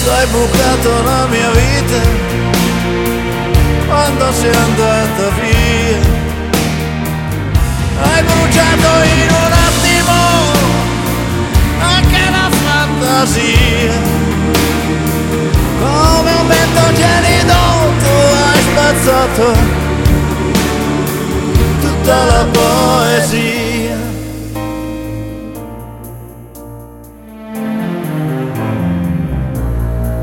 Tu hai bucato la mia vita quando sei andata via. Hai bruciato in un attimo anche la fantasia. Come un vento gelido tu hai spazzato tutta la